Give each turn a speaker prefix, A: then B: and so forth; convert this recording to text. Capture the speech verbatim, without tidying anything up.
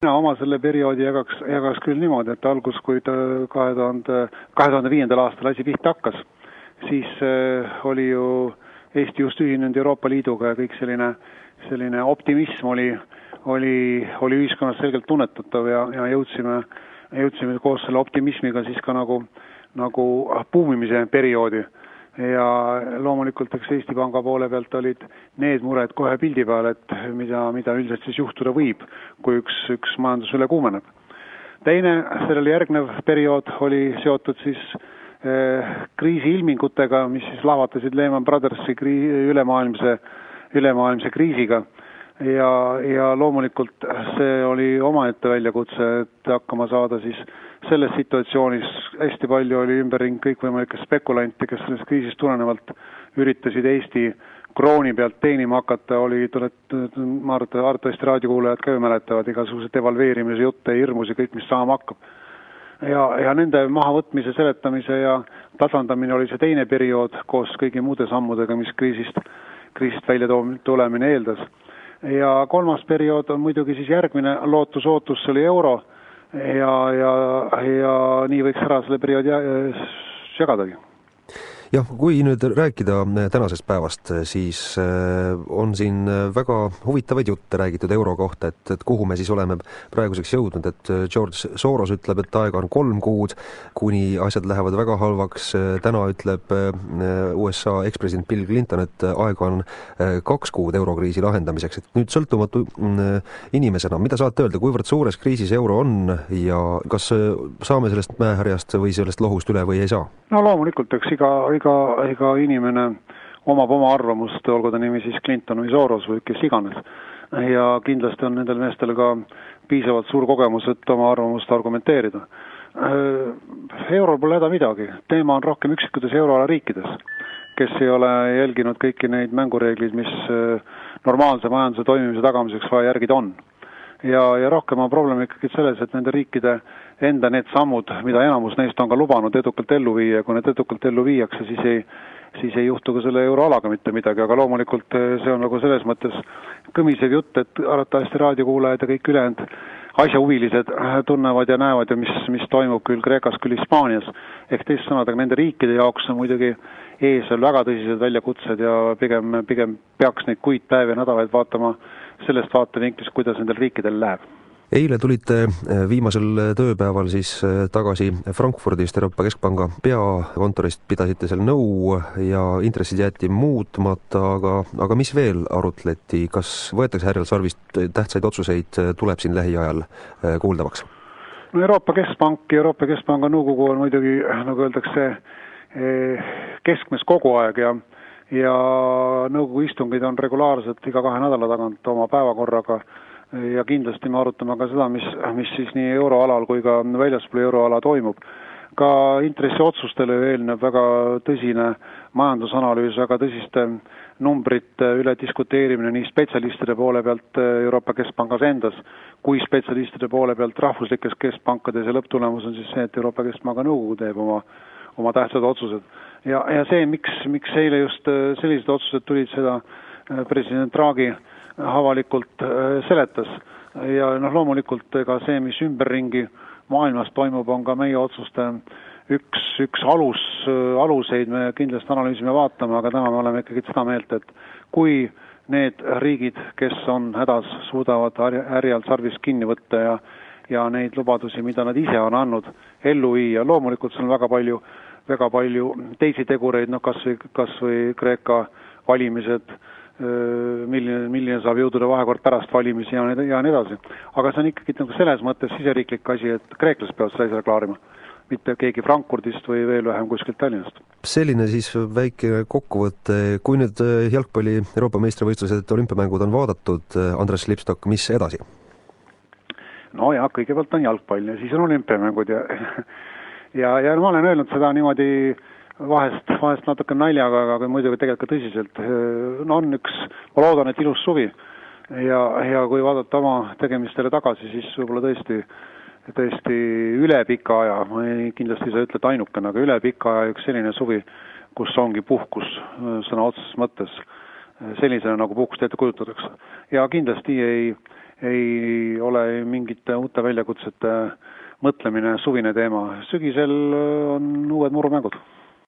A: Mina oma selle perioodi jagaks, jagaks küll niimoodi, et algus, kui ta kahe tuhande viiendal aastal asi pihta hakkas, siis oli ju Eesti just ühinenud Euroopa Liiduga ja kõik selline, selline optimism oli, oli, oli ühiskonnas selgelt tunnetatav ja, ja jõudsime, jõudsime koos selle optimismiga siis ka nagu, nagu buumimise perioodi. Ja loomulikult eks Eesti Panga poole pealt olid need mured kohe pildi peal, et mida, mida üldiselt siis juhtuda võib, kui üks, üks majandus üle kuumeneb. Teine, sellele järgnev periood oli seotud siis eh, kriisi ilmingutega, mis siis lahvatasid Lehman Brothersi krii, ülemaailmse, ülemaailmse kriisiga. Ja, ja loomulikult see oli omaette väljakutse, et hakkama saada siis selles situatsioonis hästi palju oli ümberring kõikvõimalikke spekulanti, kes sellest kriisist tulenevalt üritasid Eesti krooni pealt teenima hakata, oli, ma arvatavasti raadiokuulajad ka ju mäletavad igasugused devalveerimise jutte, hirmusi, kõik mis saama hakkab. Ja, ja nende mahavõtmise, seletamise ja tasandamine oli see teine periood koos kõigi muude sammudega, mis kriisist, kriisist välja tulemine eeldas. Ja kolmas periood on muidugi siis järgmine lootus-ootus, see oli euro ja, ja, ja nii võiks ära selle perioodi jagadagi.
B: Jah, kui nüüd rääkida tänasest päevast, siis on siin väga huvitavaid jutte räägitud euro kohta, et, et kuhu me siis oleme praeguseks jõudnud, et George Soros ütleb, et aega on kolm kuud, kuni asjad lähevad väga halvaks. Täna ütleb U S A ekspresident Bill Clinton, et aega on kaks kuud eurokriisi lahendamiseks. Et nüüd sõltumatu inimesena, mida saate öelda, kuivõrd suures kriisis euro on ja kas saame sellest mäehärjast või sellest lohust üle või ei saa?
A: No loomulikult, eks iga Iga, iga inimene omab oma arvamust, olgu ta nimi siis Clinton või Soros või kes iganes. Ja kindlasti on nendel meestel ka piisavalt suur kogemus, et oma arvamust argumenteerida. Euro pole häda midagi. Teema on rohkem üksikutes euroala riikides, kes ei ole jälginud kõiki neid mängureeglid, mis normaalse majanduse toimimise tagamiseks vaja järgida on. Ja, ja rohkem on probleem ikkagi selles, et nende riikide enda need sammud, mida enamus neist on ka lubanud edukalt ellu viia, kui need edukalt ellu viiakse, siis ei, siis ei juhtu ka selle euroalaga mitte midagi, aga loomulikult see on nagu selles mõttes kõmisev jutt, et arvatavasti raadiokuulajad ja kõik ülejäänud asjahuvilised tunnevad ja näevad ja mis, mis toimub küll Kreekas, küll Hispaanias. Ehk teist sõnadega nende riikide jaoks on muidugi ees veel väga tõsised väljakutsed ja pigem, pigem peaks neid kuid päevi ja nädalaid vaatama sellest vaatevinklist, kuidas nendel riikidel läheb.
B: Eile tulite viimasel tööpäeval siis tagasi Frankfurdist Euroopa Keskpanga peakontorist, pidasite seal nõu ja intressid jäeti muutmata, aga, aga mis veel arutleti? Kas võetakse härjal sarvist tähtsaid otsuseid, tuleb siin lähiajal kuuldavaks?
A: No Euroopa Keskpank ja Euroopa Keskpanga nõukogu on muidugi, nagu öeldakse, keskmes kogu aeg ja ja nõukogu istungid on regulaarselt iga kahe nädala tagant oma päevakorraga ja kindlasti me arutame ka seda, mis, mis siis nii euroalal kui ka väljaspool euroala toimub. Ka intressiotsustele eelneb väga tõsine majandusanalüüs, väga tõsiste numbrite üle diskuteerimine nii spetsialistide poole pealt Euroopa Keskpangas endas kui spetsialistide poole pealt rahvuslikes keskpankades ja lõpptulemus on siis see, et Euroopa Keskpanga nõukogu teeb oma, oma tähtsad otsused. Ja, ja see, miks, miks eile just sellised otsused tulid, seda president Draghi avalikult seletas. Ja noh, loomulikult ega see, mis ümberringi maailmas toimub, on ka meie otsuste üks, üks alus, aluseid me kindlasti analüüsime vaatame, aga täna me oleme ikkagi seda meelt, et kui need riigid, kes on hädas, suudavad härjal sarvist kinni võtta ja, ja neid lubadusi, mida nad ise on andnud, ellu viia. Loomulikult see on väga palju väga palju teisi tegureid, no kas või, kas või Kreeka valimised, milline, milline saab jõududa vahekord pärast valimisi ja, ja nii edasi. Aga see on ikkagi nagu selles mõttes siseriiklik asi, et kreeklased peavad seda ise klaarima, mitte keegi Frankfurdist või veel vähem kuskilt Tallinnast.
B: Selline siis väike kokkuvõte. Kui nüüd jalgpalli Euroopa meistrivõistlused olümpiamängud on vaadatud, Andres Lipstok, mis edasi?
A: No ja, kõigepealt on jalgpall ja siis on olümpiamängud ja Ja, ja ma olen öelnud seda niimoodi vahest, vahest natuke naljaga, aga muidugi tegelikult ka tõsiselt. No on üks, ma loodan, et ilus suvi ja, ja kui vaadata oma tegemistele tagasi, siis võib-olla tõesti, tõesti üle pika aja, ma ei, kindlasti sa ütled ainukene, aga üle pika aja üks selline suvi, kus ongi puhkus sõna otseses mõttes sellisena, nagu puhkust ette kujutatakse. Ja kindlasti ei ei ole mingite uute väljakutsete mõtlemine suvine teema. Sügisel on uued murumängud.